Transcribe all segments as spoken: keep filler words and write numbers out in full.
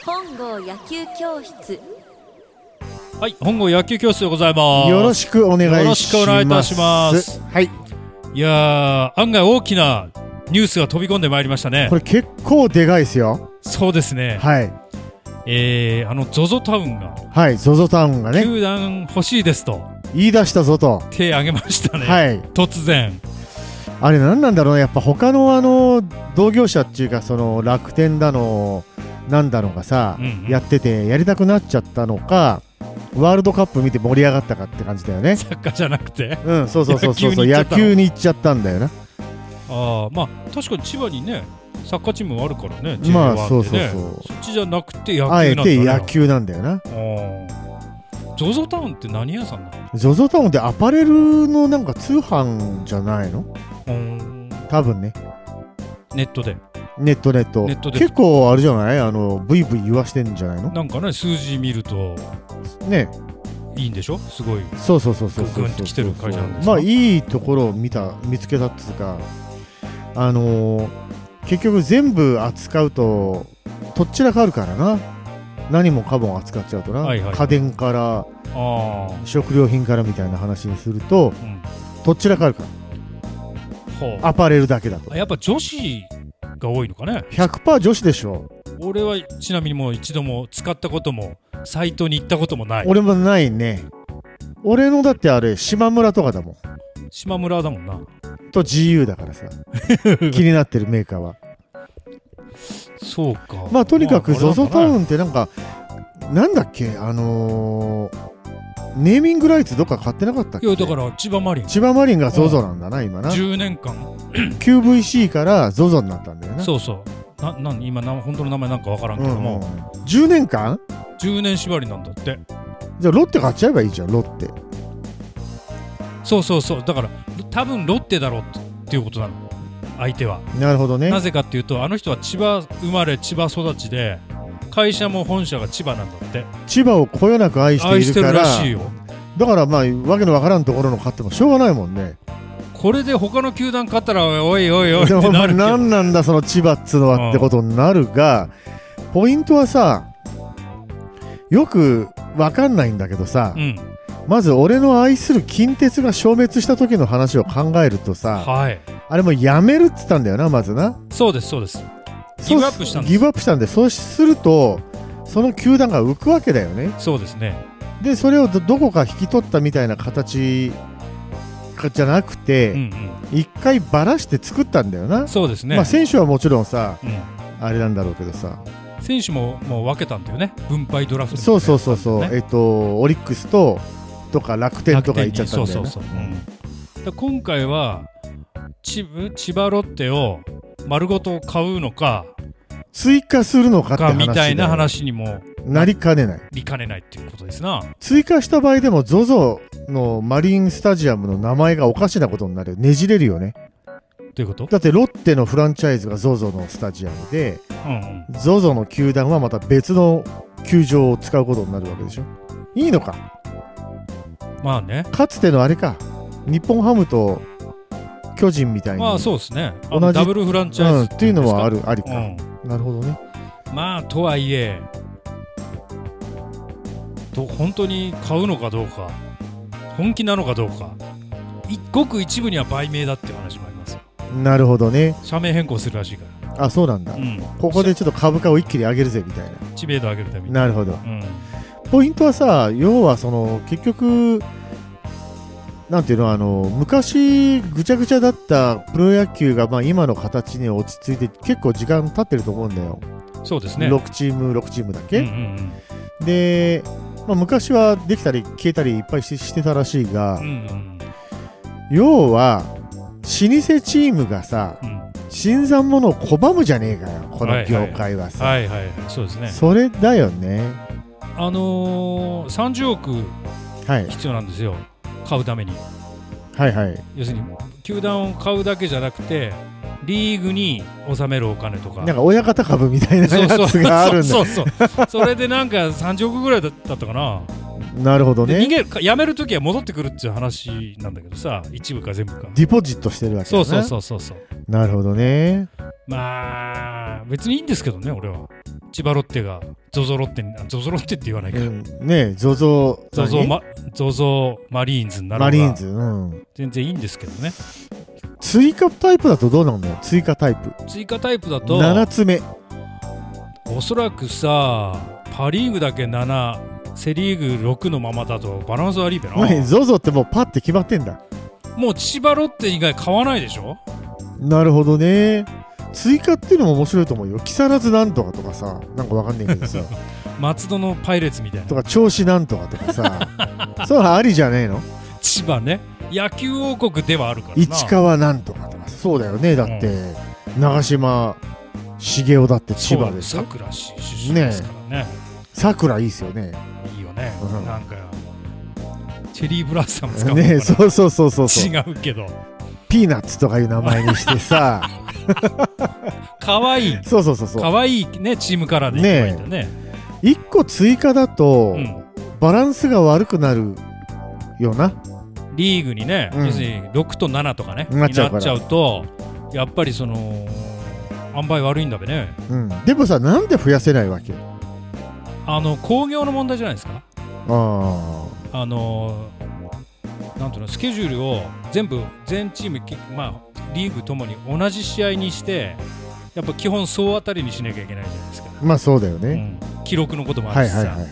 本郷野球教室。 はい、本郷野球教室でございます。 よろしくお願いします。 よろしくお願いいたします。 はい。 いやー、案外大きなニュースが飛び込んでまいりましたね。 これ結構でかいですよ。 そうですね。 はい。 えー、あの ゾゾ タウンが、 はい、ゾゾ タウンがね、 球団欲しいですと言い出したぞと手挙げましたね。 はい。 突然。 あれ何なんだろうね。やっぱ他のあの同業者っていうか、その楽天だのなんだのがさ、うんうん、やっててやりたくなっちゃったのか、ワールドカップ見て盛り上がったかって感じだよね。 サッカーじゃなくて、 うん、そうそうそうそうそう、野球に行っちゃったんだよな。 ああ、まあ確かに千葉にねサッカーチームもあるからね。 まあそうそうそう、 そっちじゃなくて野球なんだね。 あえて野球なんだよな。 ゾゾ タウンって何屋さんなの？ ゾゾ タウンってアパレルのなんか通販じゃないの？多分ね。 ネットでネットネットネットで結構あれじゃない？あのブイブイ言わしてんじゃないの？ なんかね、数字見るとねいいんでしょ？すごい。 そうそうそうそうそうグンと来てる会社なんです。 まあいいところを見た見つけたっつうか、あのー、結局全部扱うととっちらかるからな。何もかも扱っちゃうとな、はいはい、家電からあ食料品からみたいな話にすると、うん、とっちらかるから、アパレルだけだと。 やっぱ女子が多いのかね。 ひゃくパーセント 女子でしょ。 俺はちなみにもう一度も使ったこともサイトに行ったこともない。 俺もないね。俺のだってあれ島村とかだもん。 島村だもんな。 と ジーユー だからさ気になってるメーカーは。 そうか。 まあとにかく ゾゾ タウンってなんかなんだっけ、あのー、ネーミングライツどっか買ってなかったっけ？ いやだから千葉マリン。 千葉マリンが ゾゾ なんだな今な。 じゅうねんかんキューブイシー から ゾゾ になったんだよな。 そうそうな。なん今な本当の名前なんかわからんけども、 うんうん、じゅうねんかんじゅうねん縛りなんだって。 じゃあロッテ買っちゃえばいいじゃん。ロッテ。 そうそうそう。だから多分ロッテだろうっていうことなの、相手は。なるほどね。 なぜかっていうと、あの人は千葉生まれ千葉育ちで、会社も本社が千葉なんだって。 千葉をこよなく愛しているから。愛してるらしいよ。だからまあわけのわからんところの勝ってもしょうがないもんね。 これで他の球団勝ったらおいおいおいってなるけど、 でも何なんだその千葉っつうのはってことになるが、うん、ポイントはさ、よくわかんないんだけどさ、うん、まず俺の愛する近鉄が消滅した時の話を考えるとさ、はい、あれもやめるっつったんだよな、まずな。 そうですそうです。ギブアップしたんです。 ギブアップしたんで、そうするとその球団が浮くわけだよね。 そうですね。 でそれを ど, どこか引き取ったみたいな形じゃなくて、うんうん、一回ばらして作ったんだよな。 そうですね。 まあ選手はもちろんさ、うん、あれなんだろうけどさ、 選手ももう分けたんだよね、分配ドラフト、ね、 そうそうそうそう、えっとオリックスととか楽天とか行っちゃったんだよね。そうそうそう、 うん、で今回は千葉ロッテを丸ごと買うのか追加するのかって話みたいな話にもなりかねない。 なりかねないっていうことですな。 追加した場合でも ゾゾ のマリンスタジアムの名前がおかしなことになるよ。ねじれるよね。 どういうこと？ だってロッテのフランチャイズが ゾゾ のスタジアムで、うんうん、ゾゾ の球団はまた別の球場を使うことになるわけでしょ。いいのか。 まあね。 かつてのあれか、日本ハムと巨人みたいに、 まあそうですね、同じダブルフランチャイズ、うん、 っていうのはあるありか、うん、なるほどね。 まあとはいえと本当に買うのかどうか、本気なのかどうか、ごく一部には売名だっていう話もありますよ。 なるほどね。 社名変更するらしいから。 あ、そうなんだ、うん、ここでちょっと株価を一気に上げるぜみたいな、 知名度上げるために。 なるほど、うん、ポイントはさ、要はその結局なんていうの、あの昔ぐちゃぐちゃだったプロ野球がまあ今の形に落ち着いて結構時間経ってると思うんだよ。 そうですね。 ろくチームろくチームだけ、うんうんうん、で、まあ、昔はできたり消えたりいっぱい し, してたらしいが、うんうん、要は老舗チームがさ、うん、新参者を拒むじゃねえかよ、この業界はさ。 はいはいはいはい、そうですね。 それだよね。 あのー、さんじゅうおく必要なんですよ、はい、買うために。 はいはい。 要するに球団を買うだけじゃなくてリーグに納めるお金とか、 なんか親方株みたいなやつがあるんだ。 そうそうそうそうそれでなんかさんじゅうおくぐらいだったかな。 なるほどね。 逃げる辞めるときは戻ってくるっていう話なんだけどさ、一部か全部かディポジットしてるわけだね。 そうそうそうそうそう。 なるほどね。 まあ別にいいんですけどね、俺は。 千葉ロッテがゾゾロッテにゾゾロッテって言わないか、うん、 ねえゾゾゾゾマゾゾマリーンズになるのがマリーンズ、うん、 全然いいんですけどね。 追加タイプだとどうなんだよ。追加タイプ追加タイプだとななつめ、 おそらくさパリーグだけななセリーグろくのままだとバランス悪いべな。 ゾゾってもうパッて決まってんだ。 もう千葉ロッテ以外買わないでしょ。 なるほどね。追加っていうのも面白いと思うよ。木更津なんとかとかさ、なんかわかんないけどさ松戸のパイレーツみたいなとか銚子なんとかとかさそういうのありじゃねえの。 千葉ね、野球王国ではあるからな。 市川なんとかとかそうだよね。だって、うん、長嶋茂雄だって千葉でしょ。 さくら市出身ですからね。 さくらいいっすよね。 いいよね、うん、なんかチェリーブラッサム使うのかな、ね、そうそうそうそうそう。 違うけどピーナッツとかいう名前にしてさかわいい。 そうそうそうそう。 かわいいね、チームカラーでいけばいいんだね。 いっこ追加だと、うん、バランスが悪くなるよな。 リーグにね、うん、要するにろくとななとかねなっちゃう, なっちゃうとやっぱりその塩梅悪いんだべね、 うん、でもさ、なんで増やせないわけ。 あの興行の問題じゃないですか。 ああのなんていうの、スケジュールを全部全チーム、まあ、リーグともに同じ試合にしてやっぱ基本総当たりにしなきゃいけないじゃないですか。 まあそうだよね、 うん、記録のこともあるしさ、はいはいはいはい、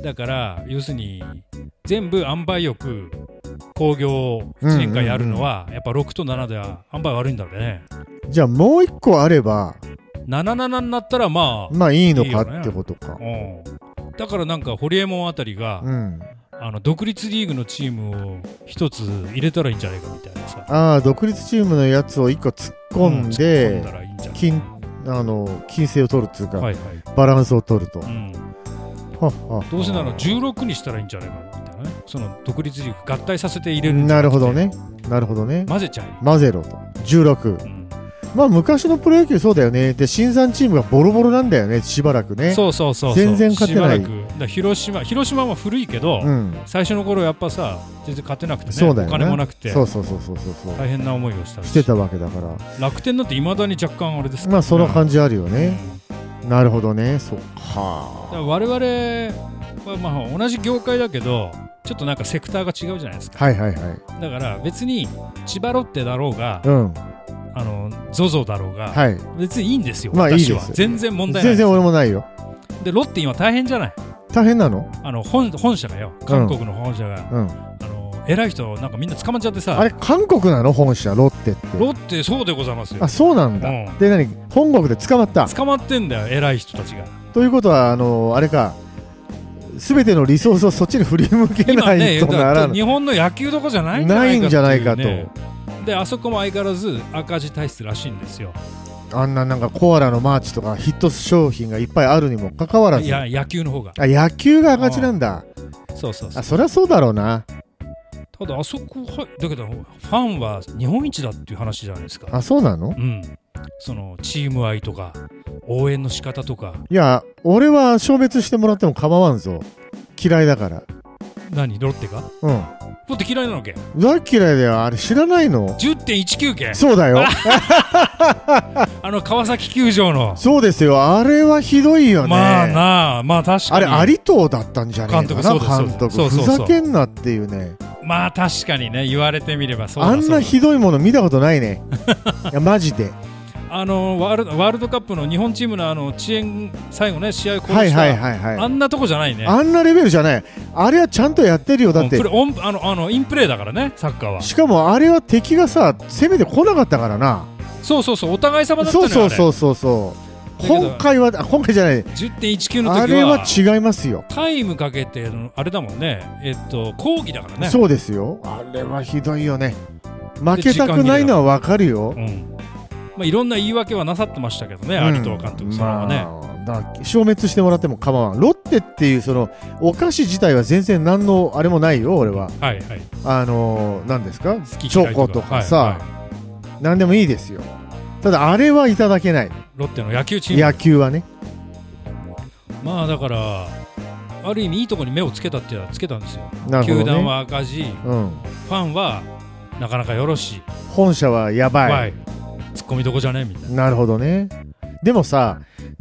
だから要するに全部塩梅よく興行をいちねんかんやるのは、うんうんうん、やっぱろくとななでは塩梅悪いんだろうね。 じゃあもういっこあればななななになったらまあまあいいのかってことか、 ね、うん、だからなんかホリエモンあたりが、うん、あの独立リーグのチームを一つ入れたらいいんじゃないかみたいなさ。 ああ、独立チームのやつを一個突っ込んで、うん、突っ込んだらいいんじゃない。金あの金星を取るっていうか、はいはい、バランスを取ると、うん、ははどうせならじゅうろくにしたらいいんじゃないかみたいなね。その独立リーグ合体させて入れるんじゃなくて。なるほどね、 なるほどね。 混ぜちゃう。 混ぜろとじゅうろく、うん、まあ昔のプロ野球そうだよね。で新さんチームがボロボロなんだよね、しばらくね。 そうそうそうそう、 全然勝てない。 しばらくだ広島広島は古いけど、うん、最初の頃やっぱさ全然勝てなくてね。 そうだよね、 お金もなくて、 そうそうそうそうそう、大変な思いをしたしてたわけだから。 楽天なんていまだに若干あれですから、ね、 まあその感じあるよね、うん、なるほどね。そっか。 我々はまあ同じ業界だけどちょっとなんかセクターが違うじゃないですか。 はいはいはい。 だから別に千葉ロッテだろうが、 うん、 あの ゾゾ だろうが、はい、別にいいんですよ。 まあいいです。 私は全然問題ないです。 全然俺もないよ。 でロッテ今大変じゃない。 大変なの？ あの 本, 本社がよ、韓国の本社が、うんうん、あの偉い人なんかみんな捕まっちゃってさ。 あれ韓国なの本社ロッテって？ ロッテそうでございますよ。 あ、そうなんだ、うん、で何本国で捕まった？ 捕まってんだよ、偉い人たちが。 ということはあのあれか、すべてのリソースをそっちに振り向けないとならない、 ね、日本の野球どころじゃないんじゃないかっていう、ね、 ないんじゃないかと。 であそこも相変わらず赤字体質らしいんですよ。 あんななんかコアラのマーチとかヒット商品がいっぱいあるにもかかわらず。 いや野球の方が。 あ、野球が赤字なんだ。 そうそうそう。 あ、そりゃそうだろうな。 ただあそこはだけどファンは日本一だっていう話じゃないですか。 あ、そうなの？ うん。そのチーム愛とか応援の仕方とか。 いや俺は消滅してもらっても構わんぞ。嫌いだから。 何ロッテが？うん。ロッテ嫌いなのけ？ 大嫌いだよ。あれ知らないの？ じゅってんいちきゅう 件。 そうだよあの川崎球場の。 そうですよ。あれはひどいよね。 まあなあ、まあ確かにあれ有藤だったんじゃねえかな。監督、監督そうそうそう、ふざけんなっていうね。 まあ確かにね、言われてみればそうだそうだ。 あんなひどいもの見たことないねいやマジで。 あのワールド、ワールドカップの日本チームのあの遅延最後ね試合をこうした、はいはいはいはい、あんなとこじゃないね。 あんなレベルじゃない。あれはちゃんとやってるよ。だってプレオンあのあのインプレーだからね、サッカーは。 しかもあれは敵がさ攻めてこなかったからな。 そうそうそう、お互い様だったのよ。 そうそうそうそうそう。今回は今回じゃないじゅってんいちきゅう の時はあれは違いますよ。 タイムかけてあれだもんね、えっと抗議だからね。 そうですよ。あれはひどいよね。負けたくないのは分かるよ。うん、 まあ、いろんな言い訳はなさってましたけどね、有藤監督さんはね、 まあ、だから消滅してもらっても構わん。ロッテっていうそのお菓子自体は全然何のあれもないよ俺は。 はいはい。 あのー、何ですか、チョコとかさ、はいはい、何でもいいですよ。ただあれはいただけない。 ロッテの野球チーム。 野球はね。 まあだからある意味いいところに目をつけたっていうのはつけたんですよ。なるほどね、球団は赤字、うん、ファンはなかなかよろしい、 本社はやばい、 ツッコミどこじゃねみたいな。 なるほどね。でもさ、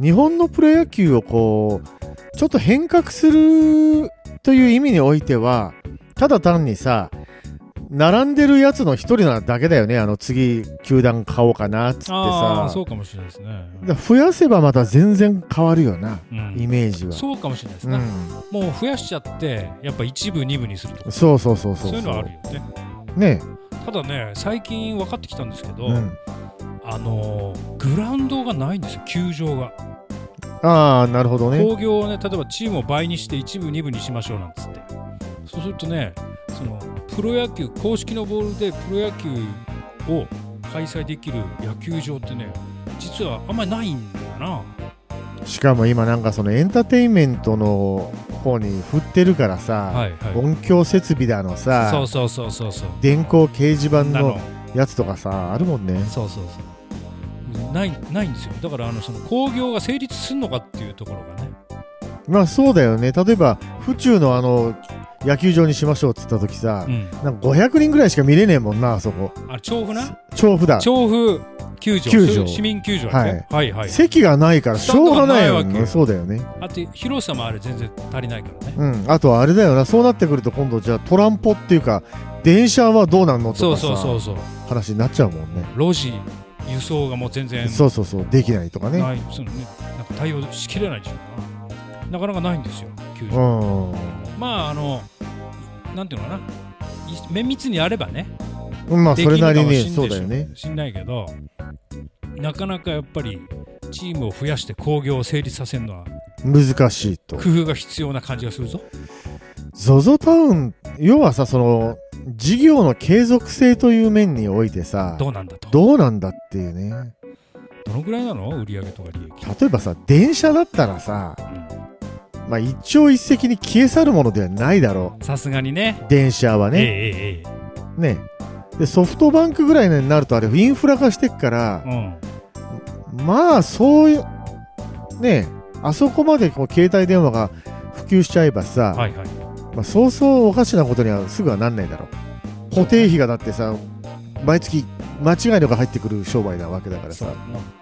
日本のプロ野球をこうちょっと変革するという意味においてはただ単にさ並んでるやつの一人なだけだよね。あの次球団買おうかなっつってさ。 あそうかもしれないですね。 だ増やせばまた全然変わるよな、うん、イメージは。 そうかもしれないですね、うん、もう増やしちゃってやっぱ一部二部にするとかそうそうそうそうそういうのあるよね。 ねただね最近分かってきたんですけど、うん、あのー、グラウンドがないんですよ球場が。 ああなるほどね。 興行をね例えばチームを倍にして一部二部にしましょうなんつってそうするとねそのプロ野球公式のボールでプロ野球を開催できる野球場ってね実はあんまりないんだな。 しかも今なんかそのエンターテインメントの方に振ってるからさ、はいはい、音響設備だのさそうそうそうそうそう電光掲示板のやつとかさあるもんね。 そうそうそうないないんですよ。だからあのその興行が成立するのかっていうところがね。 まあそうだよね。例えば府中のあの野球場にしましょうって言った時さ、うん、なんかごひゃくにんぐらいしか見れねえもんなあそこ。 あ調布な調布だ調布球場球場市民球場、ねはい、はいはい席がないからしょうがないよね。そうだよね。 あと広さもあれ全然足りないからね。 うんあとはあれだよなそうなってくると今度じゃあトランポっていうか電車はどうなんのとかさそうそうそうそう話になっちゃうもんね。 路地輸送がもう全然そうそうそうできないとかね。 ないそのねなんか対応しきれないんですよな。なかなかないんですよ球場。まああのなんていうのかな綿密にあればねまあそれなりにそうだよねしんないけどなかなかやっぱりチームを増やして興行を成立させるのは難しいと工夫が必要な感じがするぞ。 ゾゾ タウン要はさその事業の継続性という面においてさどうなんだとどうなんだっていうね。 どのくらいなの売上とか利益。 例えばさ電車だったらさ、うんまあ、一朝一夕に消え去るものではないだろう。 さすがにね電車はね、えーえー、ねでソフトバンクぐらいになるとあれインフラ化してっから、うん、まあそういうねあそこまでこう携帯電話が普及しちゃえばさ、はいはいまあ、そうそうおかしなことにはすぐはなんないだろう。固定費がだってさ毎月間違いのが入ってくる商売なわけだからさ。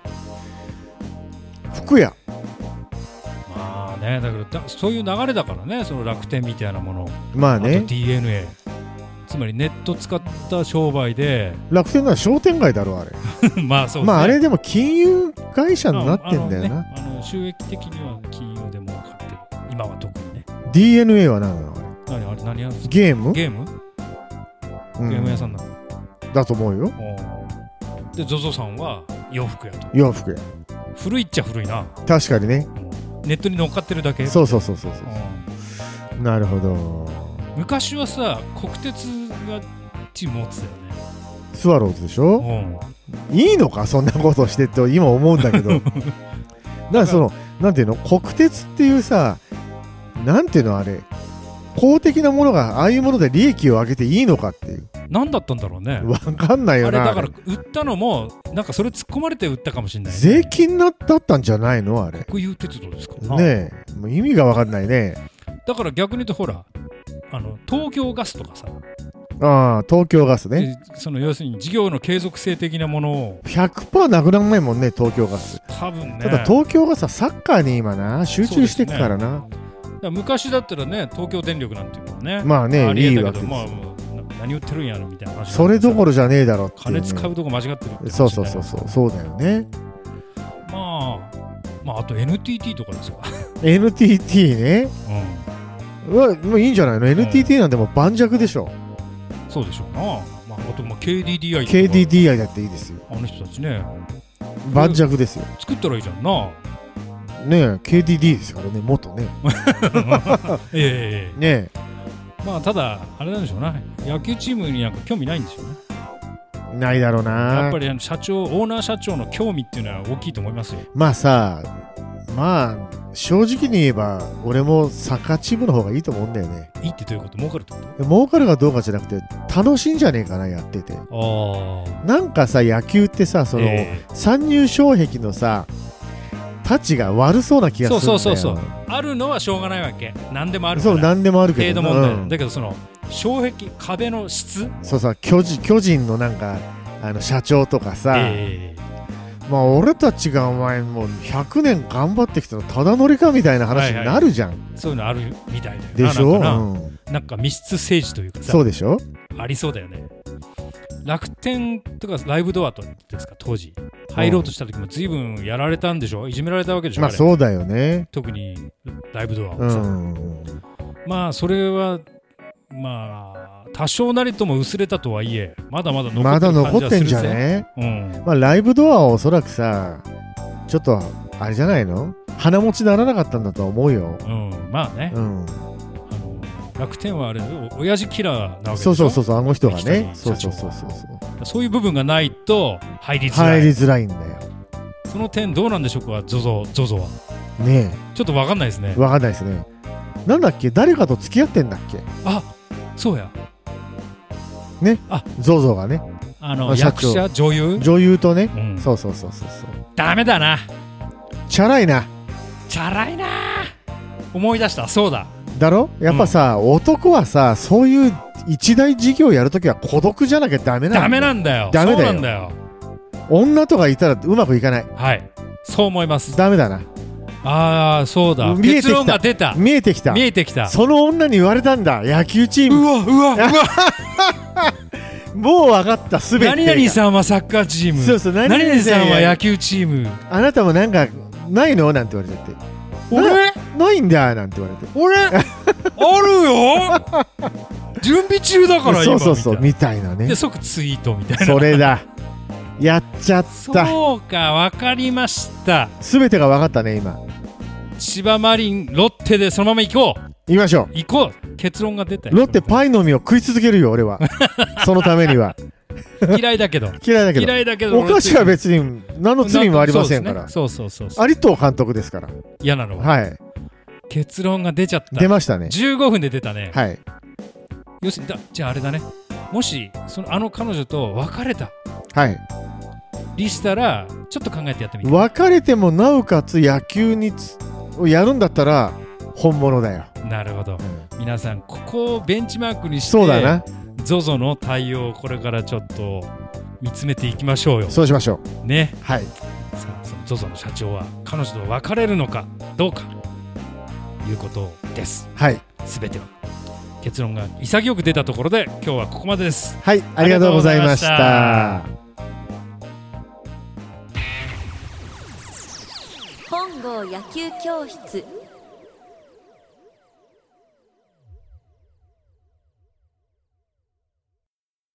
服屋ね、だからだそういう流れだからねその楽天みたいなものまあねあと ディーエヌエー つまりネット使った商売で楽天のは商店街だろあれまあそうですねまああれでも金融会社になってんだよな。 あ, あの、 ね、あの収益的には金融で儲かってる今は特にね。 ディーエヌエー は何なのあれ何あれ何やるんですか。 ゲームゲーム、うん、ゲーム屋さんなのだと思うよ。 で ゾゾ さんは洋服屋と。 洋服屋古いっちゃ古いな。 確かにね、うんネットに乗っかってるだけ。 そうそうそうそうそう、うん、なるほど。 昔はさ国鉄がチーム持ってたよね。 スワローズでしょ、うん、いいのかそんなことしてって今思うんだけどだからそのなんていうの国鉄っていうさなんていうのあれ公的なものがああいうもので利益を上げていいのかっていう何だったんだろうね。 分かんないよな。 あれだから売ったのもなんかそれ突っ込まれて売ったかもしれない、ね、 税金だったんじゃないのあれ。 国有鉄道ですかねえもう意味が分かんないね。 だから逆に言うとほらあの東京ガスとかさああ東京ガスね。 その要するに事業の継続性的なものをひゃくパーセント なくならないもんね東京ガス。 多分ね。 ただ東京ガスはサッカーに今な集中してっからな。だから昔だったらね東京電力なんていうのはねまあねいいわけですよ。 まあ何言ってるんやろみたいな話。 それどころじゃねえだろって、ね、 金使うとこ間違ってるって。 そうそうそうそうそうだよね。 まあまああと エヌティーティー とかですかエヌティーティー ね、うん、うわもういいんじゃないの、うん、エヌティーティー なんてもう盤石でしょ。 そうでしょうな、まあ、あとまあ ケーディーディーアイ とかケーディーディーアイ だっていいですよ。 あの人たちね盤石ですよ。 作ったらいいじゃんな。 ねえ ケーディーディー ですからね元ねええねえまあただあれなんでしょうな野球チームになんか興味ないんでしょうね。 ないだろうな。 やっぱり社長オーナー社長の興味っていうのは大きいと思いますよ。 まあさまあ正直に言えば俺もサッカーチームの方がいいと思うんだよね。 いいってどういうこと？儲かるってこと？ 儲かるかどうかじゃなくて楽しいんじゃねえかなやってて。あなんかさ野球ってさその、えー、参入障壁のさタッチが悪そうな気がするんだよ。 そうそうそうそうあるのはしょうがないわけ。何でもあるから。 そう何でもあるけど程度問題、うん、だけどその障壁壁の質そうさ巨人、巨人のなんかあの社長とかさ、えー、 まあ俺たちがお前もうひゃくねん頑張ってきたのただ乗りかみたいな話になるじゃん、はいはい、 そういうのあるみたいだよな。 でしょ。 なんかな、 うん、 なんか密室政治というかさ、 そうでしょ、 ありそうだよね。楽天とかライブドアとですか、当時入ろうとした時も随分やられたんでしょ、いじめられたわけでしょ。 まあそうだよね、 特にライブドアをさ、うん、まあそれはまあ多少なりとも薄れたとはいえまだまだ残ってる感じはするぜ。 まだ残ってんじゃね、うん、まあライブドアはおそらくさちょっとあれじゃないの、鼻持ちならなかったんだと思うよ、 うん、まあね、うん、楽天はあれ親父キラーなわけでしょ。 そうそうそうそう、あの人がね、そうそうそうそうそう、そういう部分がないと入りづらい入りづらいんだよ。 その点どうなんでしょうか、ゾゾゾゾはねえ、 ちょっと分かんないですね。 分かんないですね。なんだっけ、誰かと付き合ってんだっけ。 あ、そうやね、あ、ゾゾがね、 あの役者女優女優とね、うん、そうそうそうそうそう、 ダメだな、 チャラいなチャラいな、思い出した、そうだだろ、やっぱさ、うん、男はさそういう一大事業やるときは孤独じゃなきゃダメなんだよ。ダメなんだよ。ダメだよ。そうなんだよ。女とかいたらうまくいかない。はい、そう思います。ダメだな。ああ、そうだ、見えてきた、結論が出た、見えてきた見えてきた。その女に言われたんだ、野球チーム。うわうわうわもう分かった、すべて。何々さんはサッカーチーム、そうそう、何々さんは野球チーム、あなたもなんかないのなんて言われちゃって、俺ないんだなんて言われて、俺あるよ準備中だから今、そうそうそう、みたいなね。で即ツイートみたいな、それだ、やっちゃった。そうか、分かりました。すべてが分かったね今。千葉マリンロッテでそのまま行こう。行きましょう。行こう。結論が出たよ。ロッテパイの実を食い続けるよ俺はそのためには嫌いだけど嫌いだけど嫌いだけどお菓子は別に何の罪もありませんから。そうそうそうそう、有藤監督ですから。嫌なのは、はい、結論が出ちゃった。出ましたね。じゅうごふんで出たね。はい。要するにだ、じゃああれだね、もしそのあの彼女と別れた、はいりしたらちょっと考えてやってみて。別れてもなおかつ野球につをやるんだったら本物だよ。なるほど、うん、皆さんここをベンチマークにして、そうだな、 ゾゾ の対応をこれからちょっと見つめていきましょうよ。そうしましょうね。はい。さあその ゾゾ の社長は彼女と別れるのかどうかいうことです。はい。すべては結論が潔く出たところで今日はここまでです。はい、ありがとうございました。 本郷野球教室。